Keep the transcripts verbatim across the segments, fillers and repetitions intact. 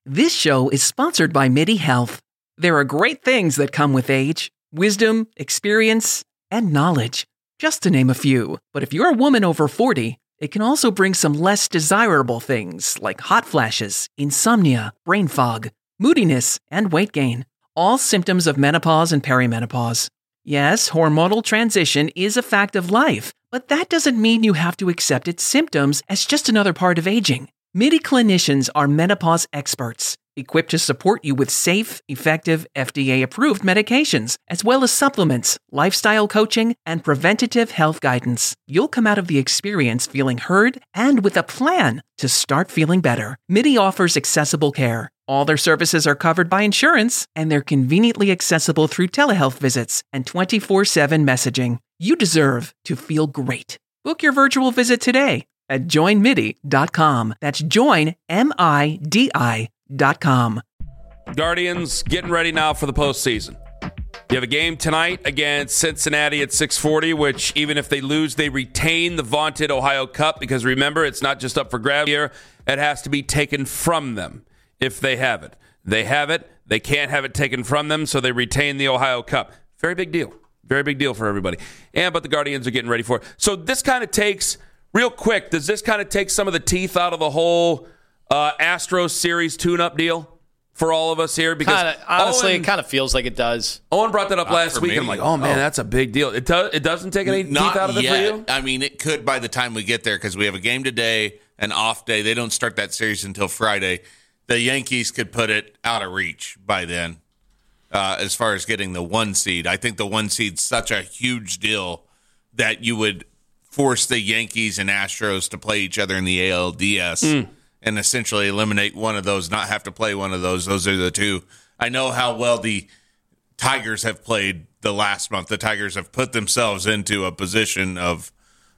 This show is sponsored by MIDI Health. There are great things that come with age: wisdom, experience, and knowledge, just to name a few. But if you're a woman over forty, it can also bring some less desirable things like hot flashes, insomnia, brain fog, moodiness, and weight gain. All symptoms of menopause and perimenopause. Yes, hormonal transition is a fact of life, but that doesn't mean you have to accept its symptoms as just another part of aging. MIDI clinicians are menopause experts, equipped to support you with safe, effective, F D A-approved medications, as well as supplements, lifestyle coaching, and preventative health guidance. You'll come out of the experience feeling heard and with a plan to start feeling better. MIDI offers accessible care. All their services are covered by insurance, and they're conveniently accessible through telehealth visits and twenty-four seven messaging. You deserve to feel great. Book your virtual visit today at join midi dot com. That's join, M I D I dot com. Guardians getting ready now for the postseason. You have a game tonight against Cincinnati at six forty, which even if they lose, they retain the vaunted Ohio Cup, because remember, it's not just up for grabs here. It has to be taken from them if they have it. They have it. They can't have it taken from them, so they retain the Ohio Cup. Very big deal. Very big deal for everybody. And but the Guardians are getting ready for it. So this kind of takes, real quick, does this kind of take some of the teeth out of the whole uh, Astros series tune-up deal for all of us here? Because kinda, honestly, Owen, it kind of feels like it does. Owen brought that up Not last week. me. I'm like, oh, man, Oh. that's a big deal. It, does, it doesn't take any Not teeth out of it yet. for you? I mean, it could by the time we get there, because we have a game today, an off day. They don't start that series until Friday. The Yankees could put it out of reach by then uh, as far as getting the one seed. I think the one seed's such a huge deal that you would force the Yankees and Astros to play each other in the A L D S mm. and essentially eliminate one of those, not have to play one of those. Those are the two. I know how well the Tigers have played the last month. The Tigers have put themselves into a position of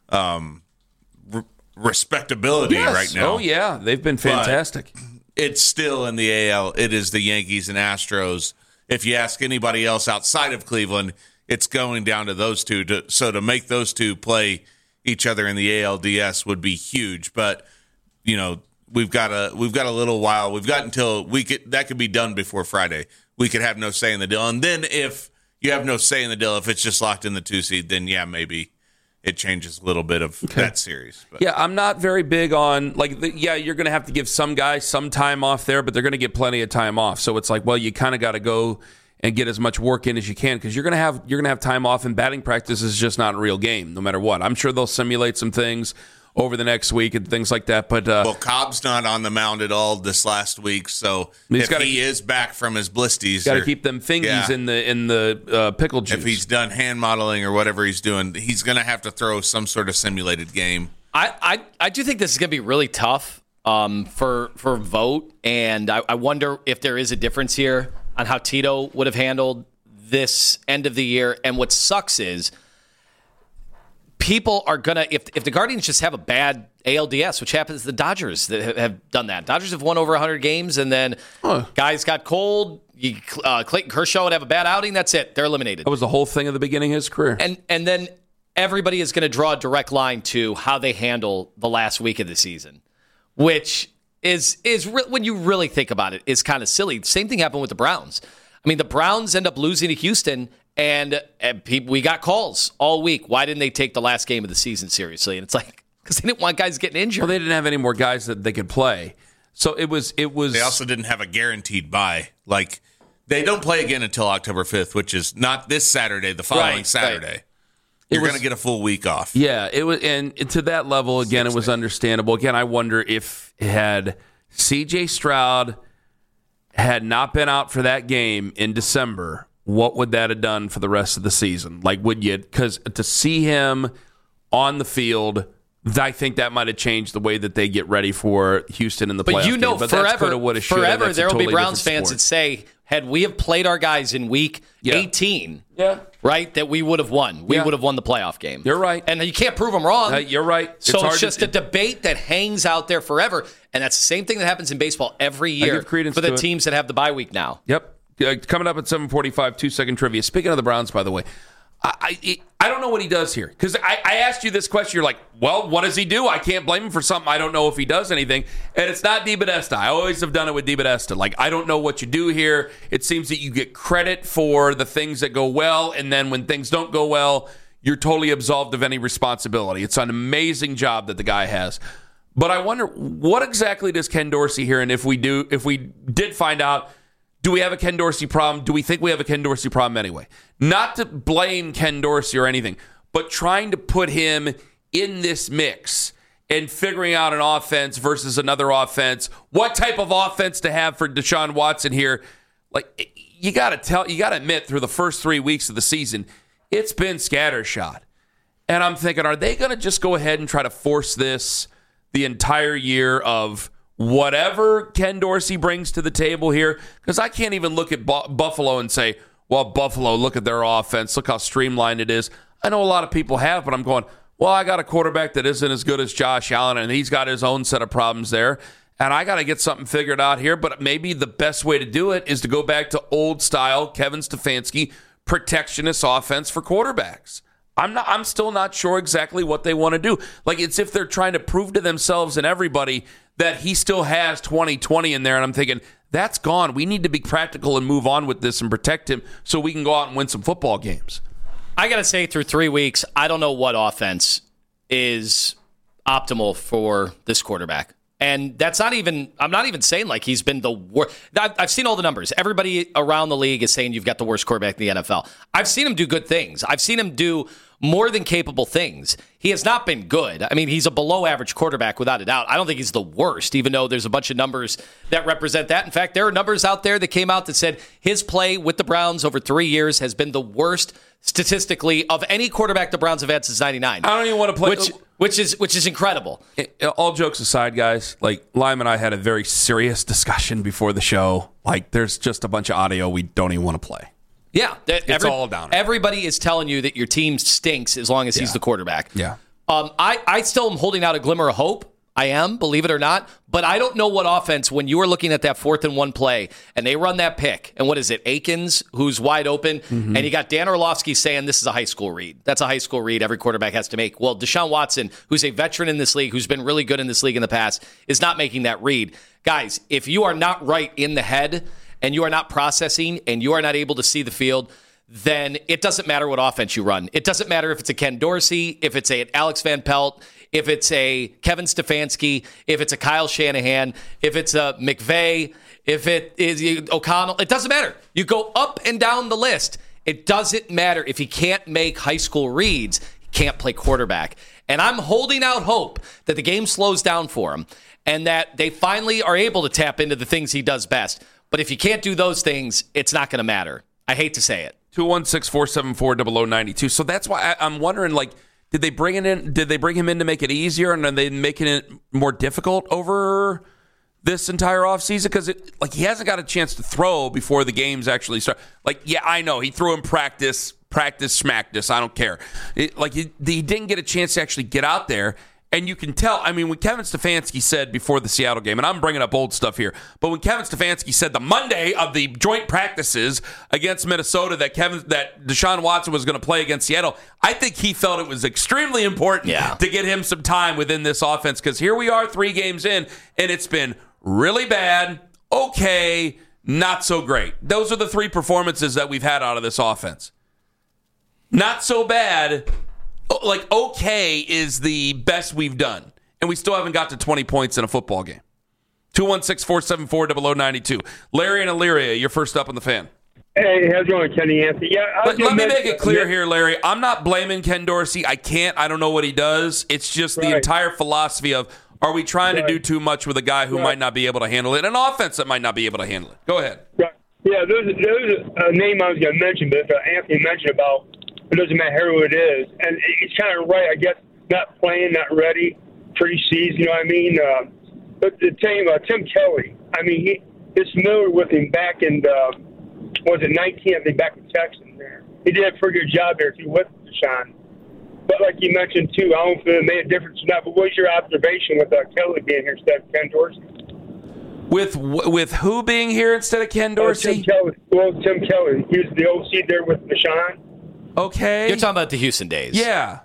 um, r- respectability Yes. right now. Oh, yeah. They've been fantastic. But it's still in the A L. It is the Yankees and Astros. If you ask anybody else outside of Cleveland, it's going down to those two. To, so to make those two play each other in the A L D S would be huge. But, you know, we've got a we've got a little while. We've got until we could that could be done before Friday. We could have no say in the deal. And then if you have no say in the deal, if it's just locked in the two seed, then yeah, maybe it changes a little bit of okay. that series. But. Yeah, I'm not very big on, like, the, yeah, you're going to have to give some guys some time off there, but they're going to get plenty of time off. So it's like, well, you kind of got to go and get as much work in as you can, because you're going to have you're going to have time off, and batting practice is just not a real game, no matter what. I'm sure they'll simulate some things over the next week and things like that. But uh, well, Cobb's not on the mound at all this last week, so he's if gotta, he is back from his blisties, got to keep them fingies yeah. in the in the uh, pickle juice. If he's done hand modeling or whatever he's doing, he's going to have to throw some sort of simulated game. I, I, I do think this is going to be really tough um, for for vote, and I, I wonder if there is a difference here on how Tito would have handled this end of the year. And what sucks is people are going to, if if the Guardians just have a bad A L D S, which happens to the Dodgers that have done that. Dodgers have won over one hundred games, and then huh. guys got cold. You, uh, Clayton Kershaw would have a bad outing. That's it. They're eliminated. That was the whole thing at the beginning of his career. And and then everybody is going to draw a direct line to how they handle the last week of the season, which is, is re- when you really think about it, is kind of silly. Same thing happened with the Browns. I mean, the Browns end up losing to Houston, and, and people, we got calls all week. Why didn't they take the last game of the season seriously? And it's like, because they didn't want guys getting injured. Well, they didn't have any more guys that they could play. So it was it was. They also didn't have a guaranteed bye. Like, they don't play again until October fifth, which is not this Saturday, the following right, Saturday. Right. You're going to get a full week off. Yeah, it was, and to that level, again, it was understandable. Again, I wonder if had C J Stroud had not been out for that game in December, what would that have done for the rest of the season? Like, would you, because to see him on the field, I think that might have changed the way that they get ready for Houston in the playoff. But you know, game. But forever, forever, forever there will totally be Browns fans sport. that say, had we have played our guys in week yeah. eighteen, yeah. right, that we would have won. We yeah. would have won the playoff game. You're right. And you can't prove them wrong. Uh, you're right. It's so hard it's just to, a debate that hangs out there forever. And that's the same thing that happens in baseball every year for the it. teams that have the bye week now. Yep. Uh, coming up at seven forty-five, two-second trivia. Speaking of the Browns, by the way, I I, I don't know what he does here. Because I, I asked you this question. You're like, well, what does he do? I can't blame him for something. I don't know if he does anything. And it's not DePodesta. I always have done it with DePodesta. Like, I don't know what you do here. It seems that you get credit for the things that go well, and then when things don't go well, you're totally absolved of any responsibility. It's an amazing job that the guy has. But I wonder, what exactly does Ken Dorsey here? And if we do, if we did find out, do we have a Ken Dorsey problem? Do we think we have a Ken Dorsey problem anyway? Not to blame Ken Dorsey or anything, but trying to put him in this mix and figuring out an offense versus another offense. What type of offense to have for Deshaun Watson here? Like, you got to tell, you got to admit, through the first three weeks of the season, it's been scattershot. And I'm thinking, are they going to just go ahead and try to force this the entire year of whatever Ken Dorsey brings to the table here? Because I can't even look at Bu- Buffalo and say, well, Buffalo, look at their offense. Look how streamlined it is. I know a lot of people have, but I'm going, well, I got a quarterback that isn't as good as Josh Allen, and he's got his own set of problems there. And I got to get something figured out here. But maybe the best way to do it is to go back to old style Kevin Stefanski protectionist offense for quarterbacks. I'm not. I'm still not sure exactly what they want to do. Like, it's if they're trying to prove to themselves and everybody that he still has twenty twenty in there. And I'm thinking, that's gone. We need to be practical and move on with this and protect him so we can go out and win some football games. I got to say, through three weeks, I don't know what offense is optimal for this quarterback. And that's not even, I'm not even saying like he's been the worst. I've seen all the numbers. Everybody around the league is saying you've got the worst quarterback in the N F L. I've seen him do good things. I've seen him do more than capable things. He has not been good. I mean, he's a below average quarterback without a doubt. I don't think he's the worst, even though there's a bunch of numbers that represent that. In fact, there are numbers out there that came out that said his play with the Browns over three years has been the worst statistically of any quarterback the Browns have had since ninety-nine. I don't even want to play. Which, which is which is incredible. All jokes aside, guys, like Lime and I had a very serious discussion before the show. Like, there's just a bunch of audio we don't even want to play. Yeah, it's every, all down. Everybody is telling you that your team stinks as long as he's yeah. the quarterback. Yeah. Um, I, I still am holding out a glimmer of hope. I am, believe it or not. But I don't know what offense, when you are looking at that fourth and one play, and they run that pick, and what is it, Akins, who's wide open, mm-hmm. and you got Dan Orlovsky saying this is a high school read. That's a high school read every quarterback has to make. Well, Deshaun Watson, who's a veteran in this league, who's been really good in this league in the past, is not making that read. Guys, if you are not right in the head, and you are not processing, and you are not able to see the field, then it doesn't matter what offense you run. It doesn't matter if it's a Ken Dorsey, if it's a Alex Van Pelt, if it's a Kevin Stefanski, if it's a Kyle Shanahan, if it's a McVay, if it is O'Connell. It doesn't matter. You go up and down the list. It doesn't matter. If he can't make high school reads, he can't play quarterback. And I'm holding out hope that the game slows down for him and that they finally are able to tap into the things he does best. But if you can't do those things, it's not going to matter. I hate to say it. two one six, four seven four, zero zero nine two. So that's why I, I'm wondering, like, did they bring it in? Did they bring him in to make it easier, and are they making it more difficult over this entire offseason? Because like he hasn't got a chance to throw before the games actually start. Like, yeah, I know he threw in practice, practice, smacked us. I don't care. It, like he, he didn't get a chance to actually get out there. And you can tell, I mean, when Kevin Stefanski said before the Seattle game, and I'm bringing up old stuff here, but when Kevin Stefanski said the Monday of the joint practices against Minnesota that Kevin that Deshaun Watson was going to play against Seattle, I think he felt it was extremely important yeah. to get him some time within this offense, because here we are three games in, and it's been really bad, okay, not so great. Those are the three performances that we've had out of this offense. Not so bad. Like, okay is the best we've done. And we still haven't got to twenty points in a football game. two one six, four seven four, zero zero nine two. Larry and Elyria, you're first up on the fan. Hey, how's it going, Kenny Anthony? Yeah, Let, let me make it clear here, Larry. I'm not blaming Ken Dorsey. I can't. I don't know what he does. It's just right. the entire philosophy of, are we trying right. to do too much with a guy who right. might not be able to handle it? An offense that might not be able to handle it. Go ahead. Right. Yeah, there's, there's a name I was going to mention, but uh, Anthony mentioned about it doesn't matter who it is. And he's kind of right, I guess, not playing, not ready, preseason, you know what I mean? Uh, but the team, uh, Tim Kelly, I mean, he is familiar with him back in, uh, was it nineteen, I think, back in Texas there. He did a pretty good job there, too, with Deshaun. But like you mentioned, too, I don't know if it made a difference or not, but what's your observation with uh, Kelly being here instead of Ken Dorsey? With with who being here instead of Ken Dorsey? Uh, Tim Kelly. Well, Tim Kelly. He was the O C there with Deshaun. Okay. You're talking about the Houston days. Yeah.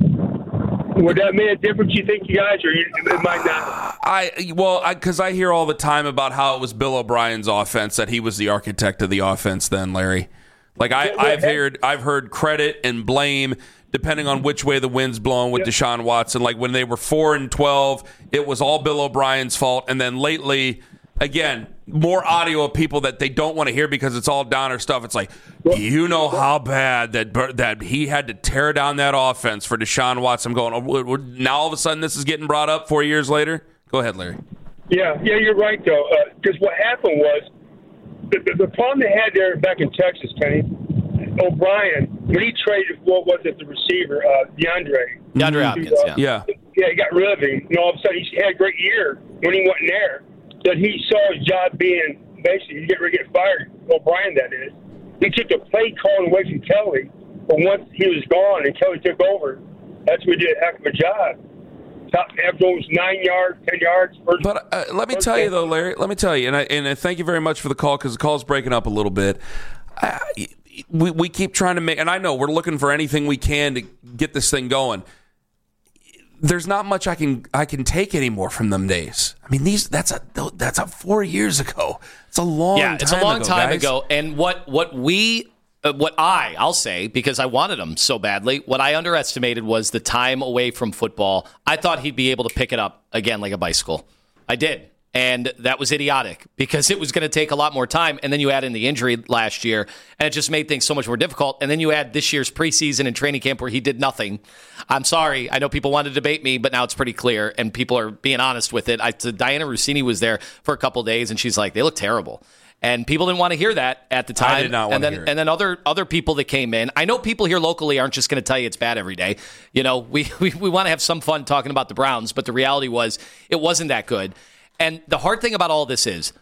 Would that make a difference, you think, you guys, or you, it might not? I well, because I, I hear all the time about how it was Bill O'Brien's offense, that he was the architect of the offense then, Larry. Like, I, I've heard I've heard credit and blame depending on which way the wind's blowing with yep. Deshaun Watson. Like, when they were four and twelve, it was all Bill O'Brien's fault. And then lately, again, more audio of people that they don't want to hear because it's all downer stuff. It's like, do you know how bad that that he had to tear down that offense for Deshaun Watson? I'm going, oh, now all of a sudden this is getting brought up four years later? Go ahead, Larry. Yeah, yeah, you're right, though. Because uh, what happened was, the, the, the problem they had there back in Texas, Kenny, O'Brien, when he traded, what was it, the receiver, uh, DeAndre. DeAndre Hopkins, uh, yeah. yeah. Yeah, he got rid of him. And all of a sudden, he had a great year when he went in there. That he saw his job being basically you get ready to get fired, O'Brien that is. He took the play calling away from Kelly, but once he was gone and Kelly took over, that's when he did a heck of a job. Top average almost nine yards, ten yards. First, but uh, let me tell game. you though, Larry. Let me tell you, and I and I thank you very much for the call because the call's breaking up a little bit. Uh, we we keep trying to make, and I know we're looking for anything we can to get this thing going. There's not much I can I can take anymore from them days. I mean, these that's a that's a four years ago. It's a long yeah, time it's a long ago, time guys. ago. And what what we uh, what I I'll say because I wanted him so badly. What I underestimated was the time away from football. I thought he'd be able to pick it up again like a bicycle. I did. And that was idiotic because it was going to take a lot more time. And then you add in the injury last year, and it just made things so much more difficult. And then you add this year's preseason and training camp where he did nothing. I'm sorry. I know people want to debate me, but now it's pretty clear, and people are being honest with it. I, Diana Rossini was there for a couple of days, and she's like, they look terrible. And people didn't want to hear that at the time. I did not want and then, to hear it. And then other other people that came in. I know people here locally aren't just going to tell you it's bad every day. You know, we, we, we want to have some fun talking about the Browns, but the reality was it wasn't that good. And the hard thing about all this is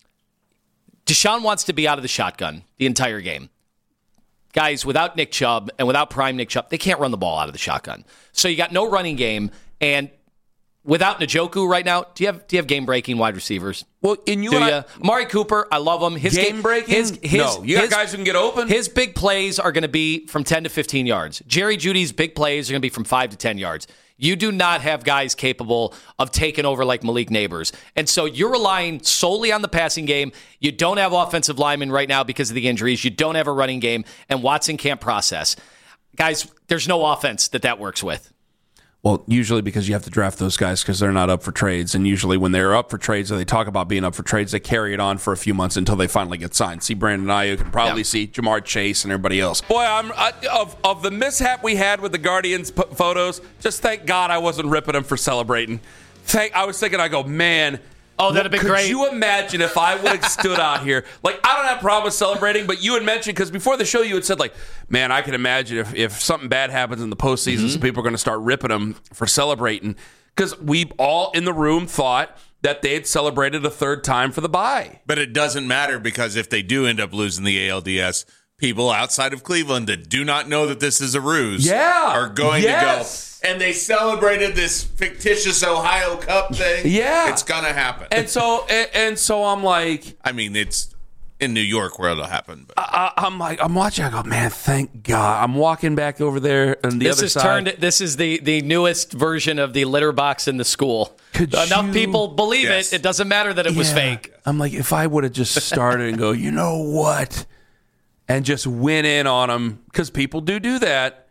Deshaun wants to be out of the shotgun the entire game. Guys, without Nick Chubb and without prime Nick Chubb, they can't run the ball out of the shotgun. So you got no running game. And without Njoku right now, do you have do you have game-breaking wide receivers? Well, in you do and you? I, Amari Cooper, I love him. His game-breaking? His, his, no. You got his, guys who can get open? His big plays are going to be from ten to fifteen yards. Jerry Jeudy's big plays are going to be from five to ten yards. You do not have guys capable of taking over like Malik Neighbors. And so you're relying solely on the passing game. You don't have offensive linemen right now because of the injuries. You don't have a running game, and Watson can't process. Guys, there's no offense that that works with. Well, usually because you have to draft those guys because they're not up for trades. And usually when they're up for trades or they talk about being up for trades, they carry it on for a few months until they finally get signed. See Brandon Ayuk and probably yeah. see Jamar Chase and everybody else. Boy, I'm I, of, of the mishap we had with the Guardians p- photos, just thank God I wasn't ripping them for celebrating. Thank, I was thinking, I go, man. Oh, that'd be Could great. Could you imagine if I would have stood out here? Like, I don't have a problem with celebrating, but you had mentioned, because before the show you had said, like, man, I can imagine if, if something bad happens in the postseason, mm-hmm. some people are going to start ripping them for celebrating. Because we all in the room thought that they had celebrated a third time for the bye. But it doesn't matter because if they do end up losing the A L D S, people outside of Cleveland that do not know that this is a ruse yeah. are going yes. to go. And they celebrated this fictitious Ohio Cup thing. Yeah. It's going to happen. And so and, and so I'm like... I mean, it's in New York where it'll happen. But. I, I'm like, I'm watching, I go, man, thank God. I'm walking back over there on the this other is side. Turned, this is the, the newest version of the litter box in the school. Could Enough you, people believe yes. it. It doesn't matter that it yeah. was fake. I'm like, if I would have just started and go, you know what? And just went in on them, because people do do that.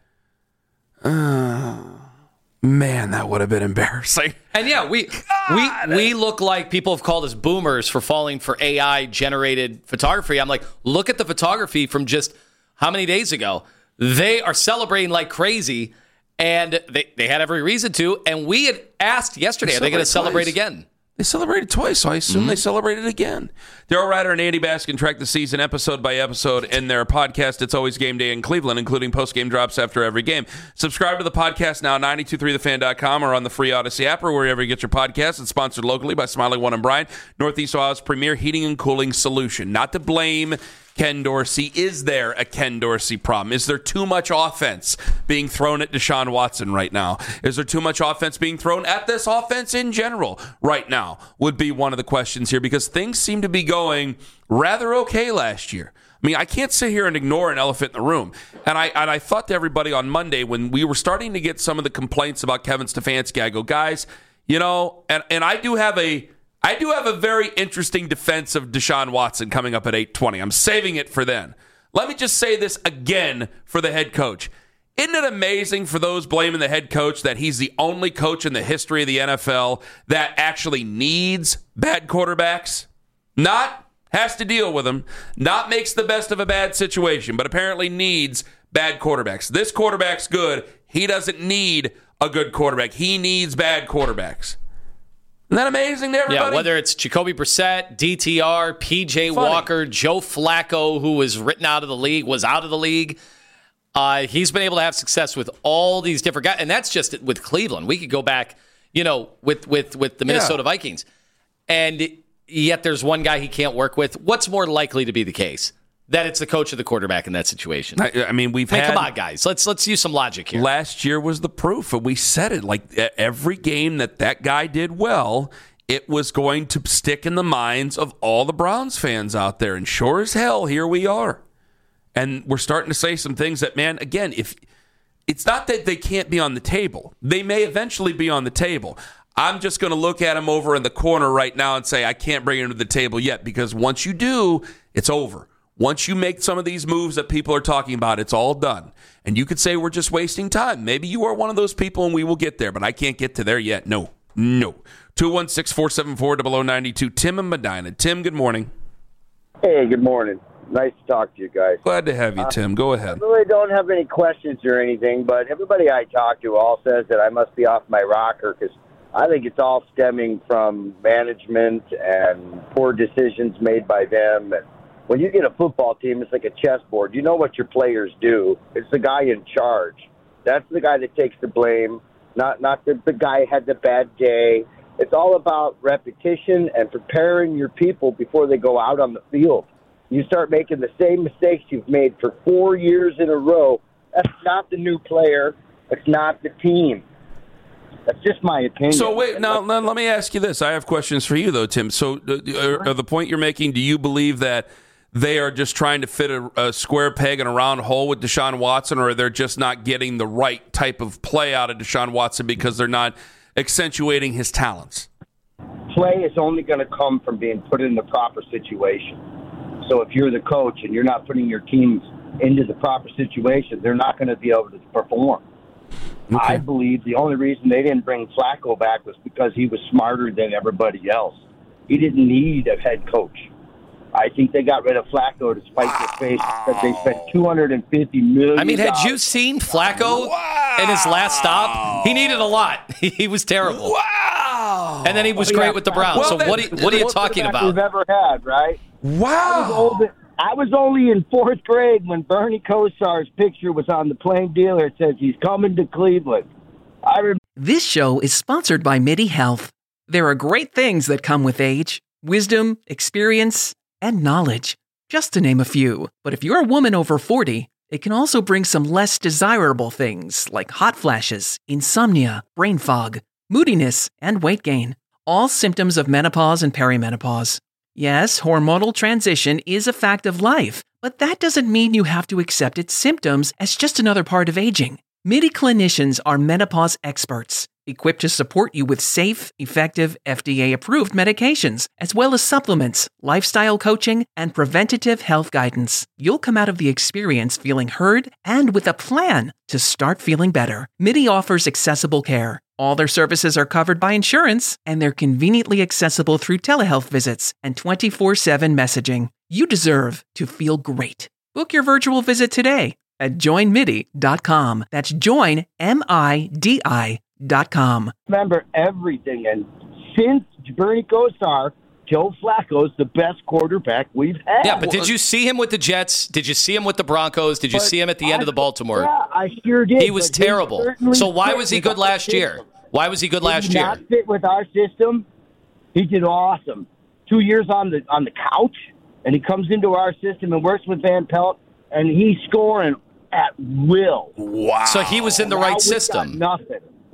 Uh, man, that would have been embarrassing. And yeah, we God. we we look like people have called us boomers for falling for A I generated photography. I'm like, look at the photography from just how many days ago? They are celebrating like crazy, and they, they had every reason to. And we had asked yesterday, they are they going to celebrate twice. again? They celebrated twice, so I assume mm-hmm. they celebrated again. Daryl Ryder and Andy Baskin track the season episode by episode in their podcast, It's Always Game Day in Cleveland, including post-game drops after every game. Subscribe to the podcast now, nine two three the fan dot com or on the free Odyssey app or wherever you get your podcasts. It's sponsored locally by Smiling One and Bryan, Northeast Ohio's premier heating and cooling solution. Not to blame Ken Dorsey. Is there a Ken Dorsey problem? Is there too much offense being thrown at Deshaun Watson right now? Is there too much offense being thrown at this offense in general right now? Would be one of the questions here, because things seem to be going rather okay last year. I mean, I can't sit here and ignore an elephant in the room. And I and I thought to everybody on Monday when we were starting to get some of the complaints about Kevin Stefanski, I go, guys, you know, and, and I do have a I do have a very interesting defense of Deshaun Watson coming up at eight twenty. I'm saving it for then. Let me just say this again for the head coach. Isn't it amazing for those blaming the head coach that he's the only coach in the history of the N F L that actually needs bad quarterbacks? Not has to deal with them, not makes the best of a bad situation, but apparently needs bad quarterbacks. This quarterback's good. He doesn't need a good quarterback. He needs bad quarterbacks. Isn't that amazing to everybody? Yeah, whether it's Jacoby Brissett, D T R, P J Funny. Walker, Joe Flacco, who was written out of the league, was out of the league. Uh, he's been able to have success with all these different guys, and that's just with Cleveland. We could go back, you know, with with, with the Minnesota yeah. Vikings. And yet there's one guy he can't work with. What's more likely to be the case? That it's the coach or the quarterback in that situation. I, I mean, we've hey, had... Come on, guys. Let's let's use some logic here. Last year was the proof, and we said it. Like, every game that that guy did well, it was going to stick in the minds of all the Browns fans out there. And sure as hell, here we are. And we're starting to say some things that, man, again, if it's not that they can't be on the table. They may eventually be on the table. I'm just going to look at him over in the corner right now and say, I can't bring him to the table yet, because once you do, it's over. Once you make some of these moves that people are talking about, it's all done. And you could say we're just wasting time. Maybe you are one of those people and we will get there, but I can't get to there yet. No, no. two one six, four seven four, zero zero nine two. Tim and Medina. Tim, good morning. Hey, good morning. Nice to talk to you guys. Glad to have you, Tim. Go ahead. I really don't have any questions or anything, but everybody I talk to all says that I must be off my rocker because I think it's all stemming from management and poor decisions made by them. And when you get a football team, it's like a chessboard. You know what your players do. It's the guy in charge. That's the guy that takes the blame, not not the, the guy who had the bad day. It's all about repetition and preparing your people before they go out on the field. You start making the same mistakes you've made for four years in a row. That's not the new player. That's not the team. That's just my opinion. So wait, now, now let me ask you this. I have questions for you, though, Tim. So uh, uh, the point you're making, do you believe that they are just trying to fit a, a square peg in a round hole with Deshaun Watson, or they're just not getting the right type of play out of Deshaun Watson because they're not accentuating his talents? Play is only going to come from being put in the proper situation. So if you're the coach and you're not putting your teams into the proper situation, they're not going to be able to perform. Okay. I believe the only reason they didn't bring Flacco back was because he was smarter than everybody else. He didn't need a head coach. I think they got rid of Flacco to spite wow. their face because they spent two hundred fifty million dollars. I mean, had you seen Flacco wow. in his last stop? He needed a lot. He was terrible. Wow. And then he was oh, great yeah. with the Browns. Well, so then, what, are, what are you talking about? We've ever had, right? Wow. I was, old, I was only in fourth grade when Bernie Kosar's picture was on the plain dealer. It says he's coming to Cleveland. I remember. This show is sponsored by MIDI Health. There are great things that come with age, wisdom, experience, and knowledge, just to name a few. But if you're a woman over forty, it can also bring some less desirable things like hot flashes, insomnia, brain fog, moodiness, and weight gain. All symptoms of menopause and perimenopause. Yes, hormonal transition is a fact of life, but that doesn't mean you have to accept its symptoms as just another part of aging. MIDI clinicians are menopause experts, equipped to support you with safe, effective, F D A-approved medications, as well as supplements, lifestyle coaching, and preventative health guidance. You'll come out of the experience feeling heard and with a plan to start feeling better. MIDI offers accessible care. All their services are covered by insurance, and they're conveniently accessible through telehealth visits and twenty-four seven messaging. You deserve to feel great. Book your virtual visit today at join midi dot com. That's join, M I D I dot com. Remember everything, and since Bernie Kosar, Joe Flacco's the best quarterback we've had. Yeah, but did you see him with the Jets? Did you see him with the Broncos? Did you but see him at the end I, of the Baltimore? Yeah, I sure did. He was terrible. So why was he good last year? Why was he good last year? He year? Not fit with our system. He did awesome. Two years on the on the couch, and he comes into our system and works with Van Pelt, and he's scoring at will. Wow. So he was in the now right we system. Got nothing.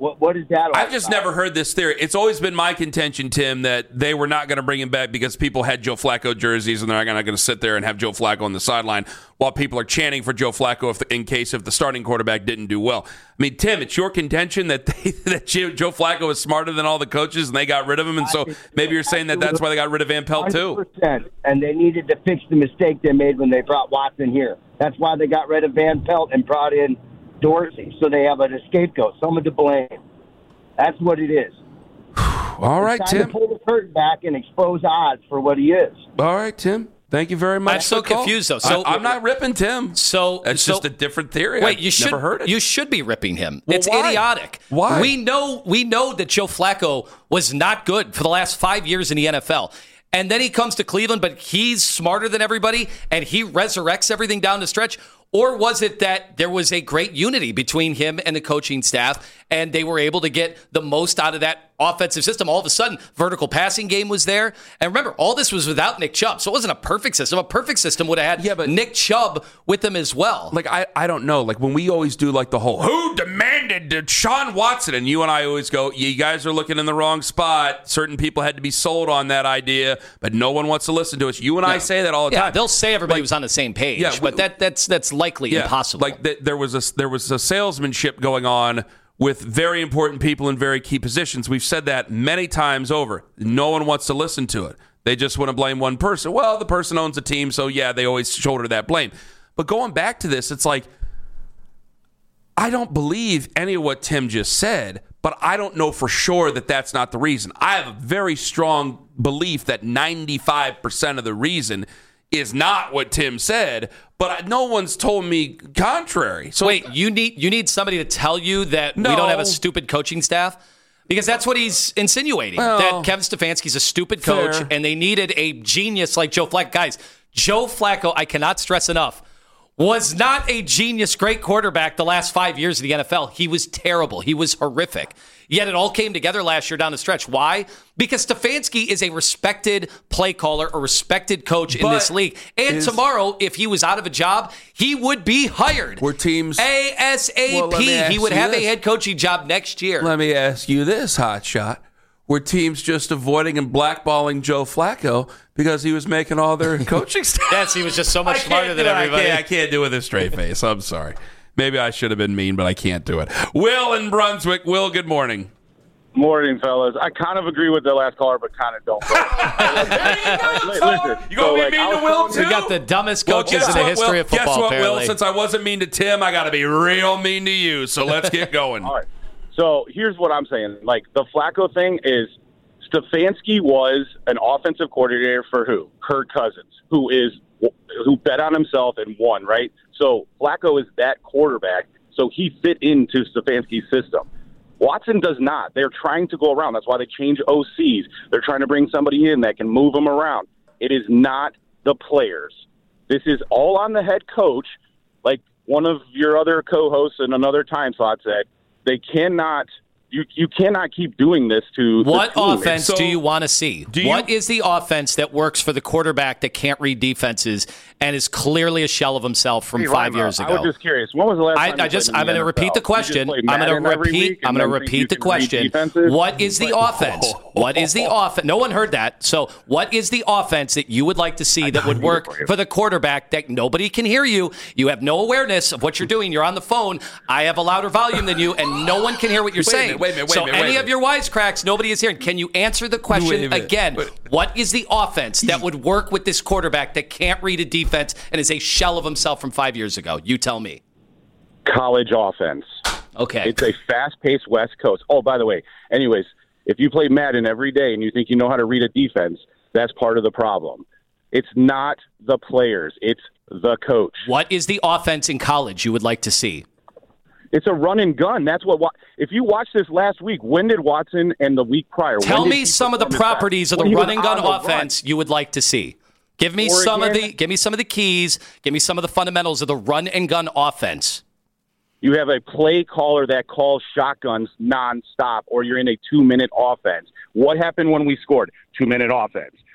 What, what is that all I've just about? never heard this theory. It's always been my contention, Tim, that they were not going to bring him back because people had Joe Flacco jerseys and they're not going to sit there and have Joe Flacco on the sideline while people are chanting for Joe Flacco if, in case if the starting quarterback didn't do well. I mean, Tim, it's your contention that they, that Joe Flacco is smarter than all the coaches and they got rid of him, and so maybe you're saying that that's why they got rid of Van Pelt too. one hundred percent, and they needed to fix the mistake they made when they brought Watson here. That's why they got rid of Van Pelt and brought in Dorsey, so they have a scapegoat, someone to blame. That's what it is. All right, it's time Tim. to pull the curtain back and expose odds for what he is. All right, Tim. Thank you very much. I'm so confused, though. So I, I'm not ripping Tim. So that's so, just a different theory. Wait, I've you should never heard it. You should be ripping him. Well, it's why? idiotic. Why? We know we know that Joe Flacco was not good for the last five years in the N F L. And then he comes to Cleveland, but he's smarter than everybody, and he resurrects everything down the stretch? Or was it that there was a great unity between him and the coaching staff, and they were able to get the most out of that offensive system? All of a sudden, vertical passing game was there. And remember, all this was without Nick Chubb, so it wasn't a perfect system. A perfect system would have had Yeah, but- Nick Chubb with them as well. Like, I, I don't know. Like, when we always do, like, the whole, who demanded Deshaun Watson? And you and I always go, you guys are looking in the wrong spot. Certain people had to be sold on that idea, but no one wants to listen to us. You and I say that all the yeah, time. they'll say everybody Like- was on the same page, Yeah, we- but that that's that's likely impossible. Like, th- there was a there was a salesmanship going on with very important people in very key positions. We've said that many times over. No one wants to listen to it. They just want to blame one person. Well, the person owns a team, so yeah, they always shoulder that blame. But going back to this, it's like, I don't believe any of what Tim just said, but I don't know for sure that that's not the reason. I have a very strong belief that ninety-five percent of the reason is not what Tim said, but no one's told me contrary. So wait, you need you need somebody to tell you that No. we don't have a stupid coaching staff? Because that's what he's insinuating, Well, that Kevin Stefanski's a stupid coach, fair. and they needed a genius like Joe Flacco. Guys, Joe Flacco, I cannot stress enough, was not a genius, great quarterback the last five years of the N F L. He was terrible. He was horrific. Yet it all came together last year down the stretch. Why? Because Stefanski is a respected play caller, a respected coach in But this league. And is- tomorrow, if he was out of a job, he would be hired. Were teams- ASAP. Well, let me ask he would you have this. a head coaching job next year. let me ask you this, hotshot. Were teams just avoiding and blackballing Joe Flacco because he was making all their coaching staff? Yes, he was just so I much can't smarter do than it. I everybody. can't, I can't do it with a straight face. I'm sorry. Maybe I should have been mean, but I can't do it. Will in Brunswick. Will, good morning. Morning, fellas. I kind of agree with the last caller, but kind of don't. Listen, You gonna so, be like, mean I to was Will, telling too? We got the dumbest Well, coaches guess in the what, history Will? of football, Guess what, Will? apparently. Since I wasn't mean to Tim, I got to be real mean to you. So let's get going. All right. So here's what I'm saying. Like, the Flacco thing is Stefanski was an offensive coordinator for who? Kirk Cousins, who is who bet on himself and won, right? So Flacco is that quarterback, so he fit into Stefanski's system. Watson does not. They're trying to go around. That's why they change O Cs. They're trying to bring somebody in that can move them around. It is not the players. This is all on the head coach. Like one of your other co-hosts in another time slot said, they cannot you you cannot keep doing this to What the team. offense So, do you want to see? do you- What is the offense that works for the quarterback that can't read defenses and is clearly a shell of himself from Hey, five Ryan, years I ago? was just curious. When was the last I, time I you just played in I'm going to N F L? repeat the You just question. play I'm going Madden to every repeat week I'm and going to then think you repeat the can read question. defenses? What is the offense? What is the offense? No one heard that. So, what is the offense that you would like to see that would work for the quarterback that nobody can hear you? You have no awareness of what you're doing. You're on the phone. I have a louder volume than you and no one can hear what you're Wait a saying. minute, wait a minute, wait so a minute, wait any a of your wisecracks nobody is hearing. Can you answer the Wait a question minute. again? Wait. What is the offense that would work with this quarterback that can't read a defense and is a shell of himself from five years ago? You tell me. College offense. Okay. It's a fast-paced West Coast. Oh, by the way, anyways, if you play Madden every day and you think you know how to read a defense, that's part of the problem. It's not the players. It's the coach. What is the offense in college you would like to see? It's a run and gun. That's what. If you watch this last week, when did Watson and the week prior? Tell when did me he some of the perform his properties best? of the When he was run and gun on the offense you would like to see. Give me Oregon. some of the give me some of the keys. Give me some of the fundamentals of the run and gun offense. You have a play caller that calls shotguns nonstop, or you're in a two-minute offense. What happened when we scored? Two-minute offense.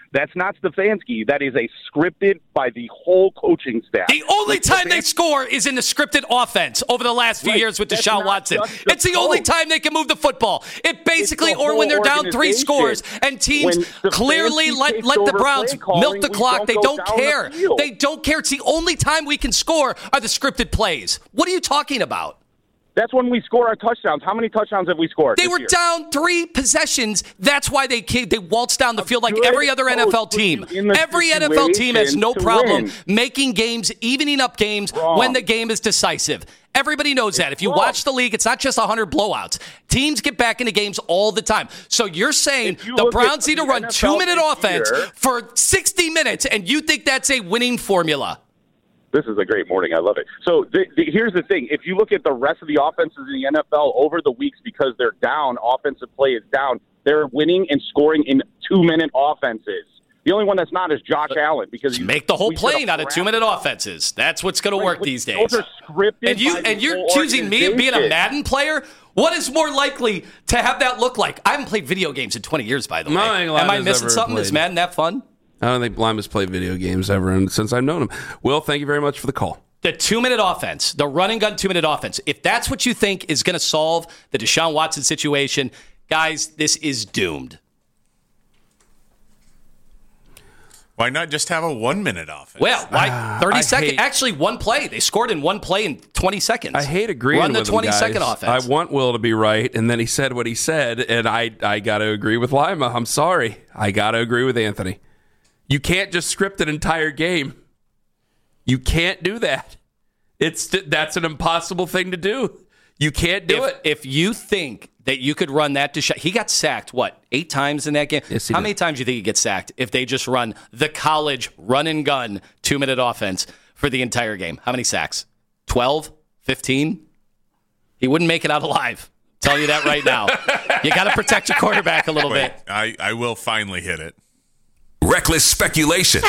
That's not Stefanski. That is a scripted by the whole coaching staff. The only like, time Stefanski, they score is in the scripted offense over the last few right, years with that's Deshaun not Watson. just the It's the only coach. time they can move the football. It basically, It's the or when they're whole down three organization. scores and teams When Stefanski clearly let, takes let the over Browns play calling, milk the we clock. don't They go don't down the care. field. They don't care. It's the only time we can score are the scripted plays. What are you talking about? That's when we score our touchdowns. How many touchdowns have we scored? They this were year? down three possessions. That's why they came, they waltzed down the field like good every other N F L coach puts team. you in the Every N F L team has no situation to problem win. making games, evening up games Wrong. when the game is decisive. Everybody knows that. If you wrong. watch the league, it's not just one hundred blowouts. Teams get back into games all the time. So you're saying If you the look Browns at need to the run N F L two-minute this offense year- for sixty minutes, and you think that's a winning formula? This is a great morning. I love it. So the, the, here's the thing. If you look at the rest of the offenses in the N F L over the weeks because they're down, offensive play is down, they're winning and scoring in two-minute offenses. The only one that's not is Josh Allen. Because Just you- make the whole we should plane have out of two-minute offenses. That's what's going to work Right, these days. Those are scripted. And you by the and you're whole choosing me to being a organization. Madden player? What is more likely to have that look like? I haven't played video games in twenty years, by the way. No, I think Lime Am I has missing ever something? Is played. Madden that fun? I don't think Lime has played video games ever and since I've known him. Will, thank you very much for the call. The two-minute offense, the run-and-gun two-minute offense, if that's what you think is going to solve the Deshaun Watson situation, guys, this is doomed. Why not just have a one-minute offense? Well, why thirty I seconds? hate- Actually, one play. They scored in one play in twenty seconds. I hate agreeing Run the with him, twenty-second guys. offense. I want Will to be right, and then he said what he said, and I, I got to agree with Lima. I'm sorry. I got to agree with Anthony. You can't just script an entire game. You can't do that. It's That's an impossible thing to do. You can't do if, it. If you think that you could run that to shot, he got sacked, what, eight times in that game? Yes, he How did. many times do you think he gets sacked if they just run the college run and gun two-minute offense for the entire game? How many sacks? twelve? fifteen? He wouldn't make it out alive. I'm telling you that right now. You got to protect your quarterback a little Wait, bit. I, I will finally hit it. Reckless speculation.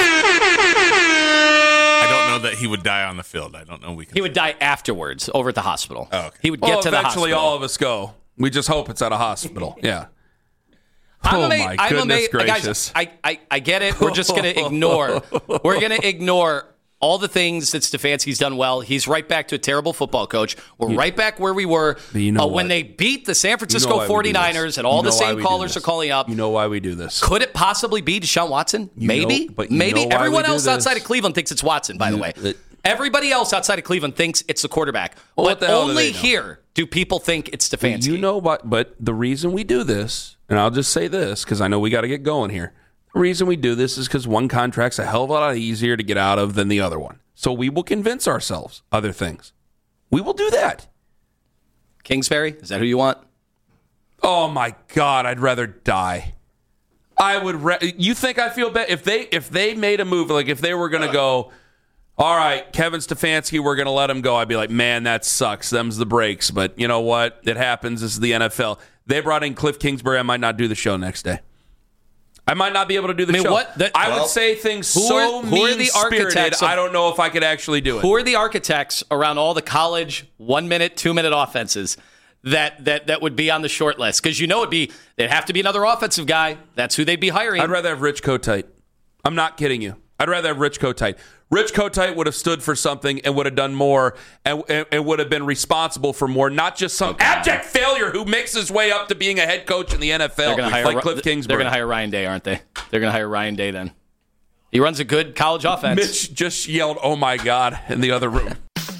I don't know that he would die on the field. I don't know we can. He would die afterwards over at the hospital. Oh, okay. He would get well, to the eventually hospital. all of us go. We just hope it's at a hospital. Yeah. I'm oh, ama- my I'm goodness ama- gracious. Guys, I, I, I get it. We're just going to ignore. We're going to ignore all the things that Stefanski's done well. He's right back to a terrible football coach. We're right back where we were But you know uh, when what? they beat the San You know Francisco why we do forty-niners, this. and all You the know why same we do callers this. are calling up. You know why we do this. Could it possibly be Deshaun Watson? You Maybe. know- but you Maybe. know why Everyone we do else outside this? of Cleveland thinks it's Watson, by the You- way. it- Everybody else outside of Cleveland thinks it's the quarterback. Well, what but the hell do only they know? here do people think it's Stefanski. You know what? But the reason we do this, and I'll just say this because I know we got to get going here. The reason we do this is because one contract's a hell of a lot easier to get out of than the other one. So we will convince ourselves other things. We will do that. Kingsbury, is that who you want? Oh my God, I'd rather die. I would. Re- you think I feel bad if they if they made a move like if they were going to go, all right, Kevin Stefanski, we're going to let him go. I'd be like, man, that sucks. Them's the breaks. But you know what? It happens. This is the N F L. They brought in Cliff Kingsbury. I might not do the show next day. I might not be able to do the I mean, show. what- that- I well, would say things who so are- who are the mean-spirited, architects of- I don't know if I could actually do it. Who are the architects around all the college one minute, two minute offenses that that that would be on the short list? Because you know it'd be there'd have to be another offensive guy. That's who they'd be hiring. I'd rather have Rich Kotite. I'm not kidding you. I'd rather have Rich Kotite. Rich Kotite would have stood for something and would have done more and, and, and would have been responsible for more, not just some abject failure who makes his way up to being a head coach in the N F L they're going to hire like Ri- Cliff Kingsbury. They're going to hire Ryan Day, aren't they? They're going to hire Ryan Day then. He runs a good college offense. Mitch just yelled, "Oh my God!" in the other room.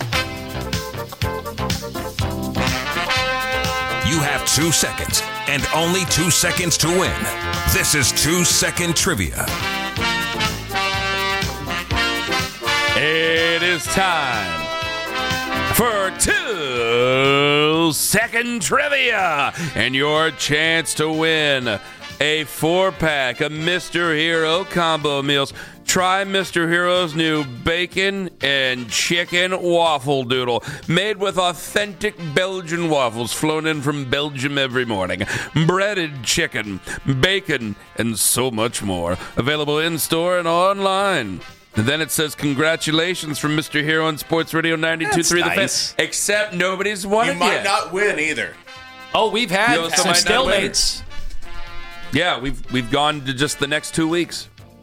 You have two seconds and only two seconds to win. This is two second trivia. It is time for two second trivia and your chance to win a four pack of Mister Hero combo meals. Try Mister Hero's new bacon and chicken waffle doodle, made with authentic Belgian waffles flown in from Belgium every morning. Breaded chicken, bacon, and so much more. Available in-store and online. And then it says, congratulations from Mister Hero on Sports Radio ninety-two point three The Fan. nice. Except nobody's won You it might yet. not win either. Oh, we've had You also some might not win. stalemates. Yeah, we've we've gone to just the next two weeks.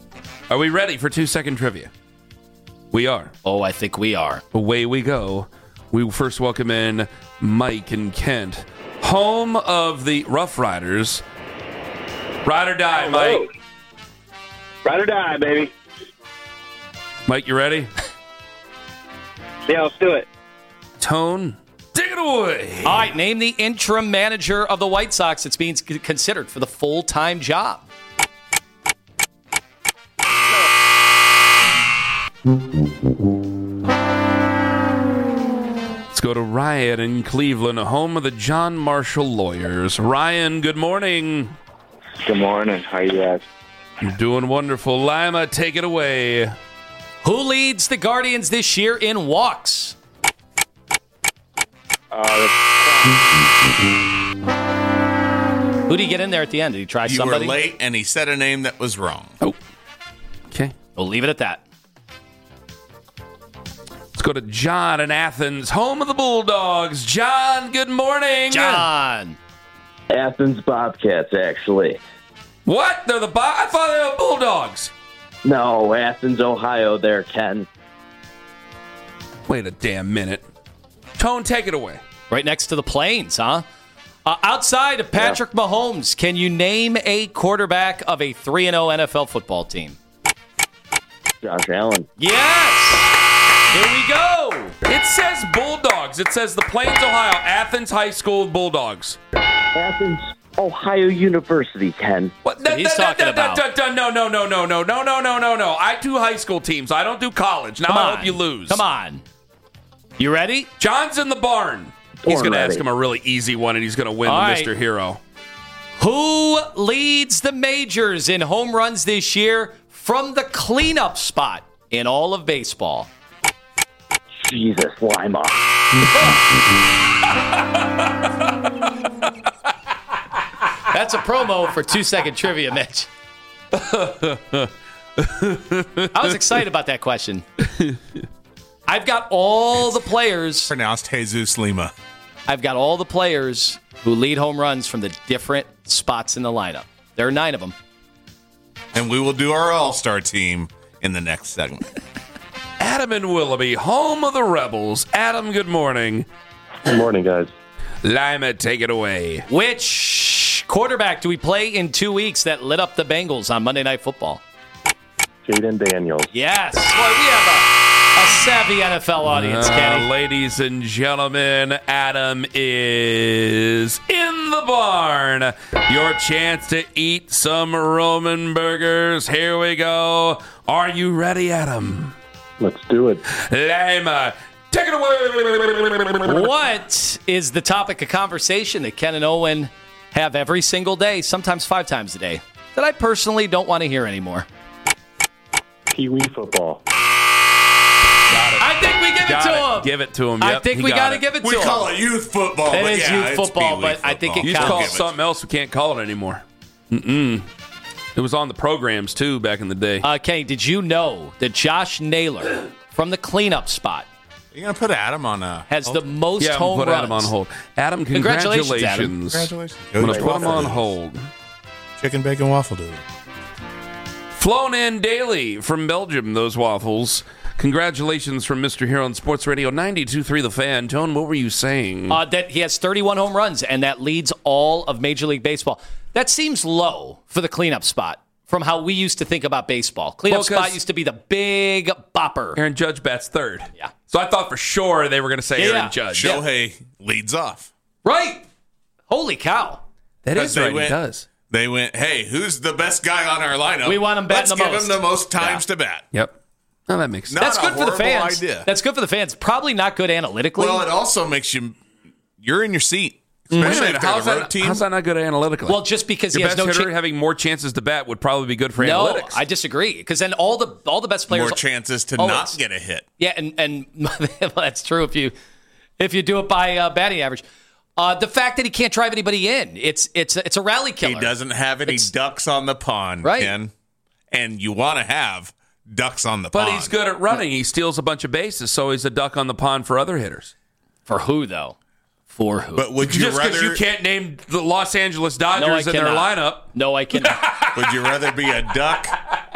Are we ready for two-second trivia? We are. Oh, I think we are. Away we go. We first welcome in Mike and Kent, home of the Rough Riders. Ride or die, Hello. Mike. Ride or die, baby. Mike, you ready? Yeah, let's do it. Tone, take it away. All right, name the interim manager of the White Sox that's being considered for the full-time job. Let's go to Ryan in Cleveland, home of the John Marshall Lawyers. Ryan, good morning. Good morning. How you guys? You're doing wonderful. Lima, take it away. Who leads the Guardians this year in walks? Uh, Who did he get in there at the end? Did he try You somebody? were late, and he said a name that was wrong. Oh, okay. We'll leave it at that. Let's go to John in Athens, home of the Bulldogs. John, good morning. John. Athens Bobcats, actually. What? They're the Bo- I thought they were Bulldogs. No, Athens, Ohio. There, Ken. Wait a damn minute. Tone, take it away. Right next to the Plains, huh? Uh, outside of Patrick yeah. Mahomes, can you name a quarterback of a three and oh N F L football team? Josh Allen. Yes! Here we go. It says Bulldogs. It says the Plains, Ohio, Athens High School Bulldogs. Athens, Ohio University, Ken. What So he's talking about. No, no, no, no, no, no, no, no, no, no, no. I do high school teams. I don't do college. Now Come I on. hope you lose. Come on. You ready? John's in the barn. He's Born going to ready. ask him a really easy one, and he's going to win All the right. Mister Hero. Who leads the majors in home runs this year from the cleanup spot in all of baseball? Jesus, Lima. That's a promo for two-second trivia, Mitch. I was excited about that question. I've got all the players. Pronounced Jesus Lima. I've got all the players who lead home runs from the different spots in the lineup. There are nine of them. And we will do our all-star team in the next segment. Adam and Willoughby, home of the Rebels. Adam, good morning. Good morning, guys. Lima, take it away. Which quarterback do we play in two weeks that lit up the Bengals on Monday Night Football? Jaden Daniels. Yes. Boy, we have a, a savvy N F L audience, Uh, Kenny. ladies and gentlemen, Adam is in the barn. Your chance to eat some Roman burgers. Here we go. Are you ready, Adam? Let's do it. Lima, take it away. What is the topic of conversation that Ken and Owen have every single day, sometimes five times a day, that I personally don't want to hear anymore? Pee Wee football. I think we give Got it to it. him. Give it to him. I Yep, think he we got got to it. give it to We him. call it youth football. It but is yeah, youth it's football, Pee Wee but I think football. it You counts. just call it Give it. something else. We can't call it anymore. Mm-mm. It was on the programs, too, back in the day. Uh, Kenny, did you know that Josh Naylor from the cleanup spot You're going to put Adam on a... has the most yeah, I'm home gonna put runs? Adam on hold. Adam, Congratulations, congratulations. Adam. Congratulations. I'm going to Go put him on Waffle hold. Doodle. Chicken bacon waffle doodle. Flown in daily from Belgium, those waffles. Congratulations from Mister Hero on Sports Radio ninety-two point three The Fan. Tone, what were you saying? Uh, that he has thirty-one home runs, and that leads all of Major League Baseball. That seems low for the cleanup spot from how we used to think about baseball. Cleanup Well, 'cause spot used to be the big bopper. Aaron Judge bats third. Yeah. So I thought for sure they were going to say Yeah. Aaron Judge. Shohei leads off. Right. Holy cow. That Because is they right. went- He does. They went, hey, who's the best guy on our lineup? We want him batting Let's the give most. him the most times Yeah. to bat. Yep. No, that makes sense. Not That's a good for the horrible fans. idea. That's good for the fans. Probably not good analytically. Well, it also makes you, you're in your seat. Wait a Especially minute, if they're how's the road that, team. how's that not good analytically? Well, just because Your he has best no hitter cha- having more chances to bat would probably be good for No, analytics. I disagree. Because then all the all the best players More chances to Always. not get a hit. Yeah, and and well, that's true if you if you do it by uh, batting average. Uh, the fact that he can't drive anybody in, it's it's it's a rally killer. He doesn't have any It's- ducks on the pond, Right. Ken. And you want to have ducks on the but pond. he's good at running. He steals a bunch of bases, so he's a duck on the pond for other hitters. For who though? For who? But would you Just because rather you can't name the Los Angeles Dodgers no, I in their cannot. lineup. No, I cannot. would you rather be a duck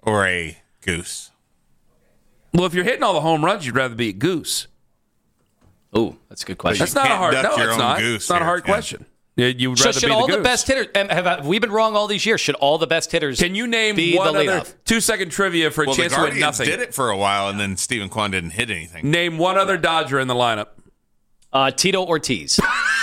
or a goose? Well, if you're hitting all the home runs, you'd rather be a goose. Oh, that's a good question. That's not a can't hard. duck No, your it's own not. goose It's not a here, hard Ken. question. You you would So rather should be all the, the goose. best hitters? and Have, have we been wrong all these years? Should all the best hitters? Can you name be one the other leadoff? two second trivia for a Well, the chance to win Guardians nothing? did it for a while, and then Stephen Kwan didn't hit anything. Name one other Dodger in the lineup. Uh, Tito Ortiz.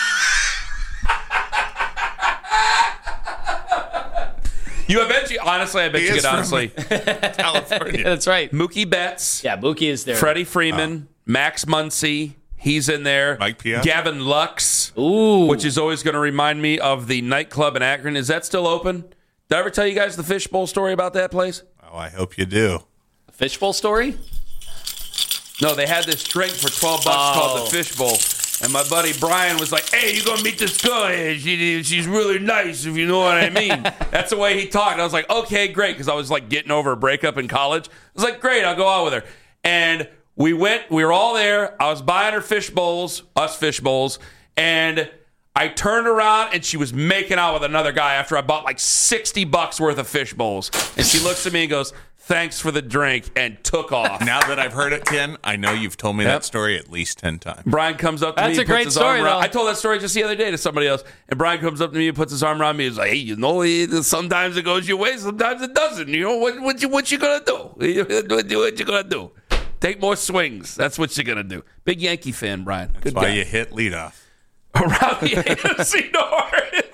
You eventually, honestly, I bet He you is could from honestly. California. That's right. Mookie Betts, Yeah, Mookie is there. Freddie Freeman, Max Muncy, he's in there. Mike Piazza? Gavin Lux, Ooh. which is always going to remind me of the nightclub in Akron. Is that still open? Did I ever tell you guys the fishbowl story about that place? Oh, I hope you do. Fishbowl story? No, they had this drink for twelve bucks Oh. called the fishbowl. And my buddy Brian was like, hey, you're going to meet this girl here. She, she's really nice, if you know what I mean. That's the way he talked. I was like, okay, great, because I was like getting over a breakup in college. I was like, great, I'll go out with her. And we went, we were all there. I was buying her fish bowls, us fish bowls, and I turned around and she was making out with another guy after I bought like sixty bucks worth of fish bowls. And she looks at me and goes, thanks for the drink, and took off. Now that I've heard it, Ken, I know you've told me Yep. that story at least ten times. Brian comes up to That's me. a great puts his arm story, around- though. I told that story just the other day to somebody else. And Brian comes up to me and puts his arm around me. He's like, hey, you know, it- sometimes it goes your way, sometimes it doesn't. You know, what, what, you, what you going to do? What you going to do? Take more swings. That's what you're going to do. Big Yankee fan, Brian. That's Good why guy. you hit leadoff. Around the A F C North.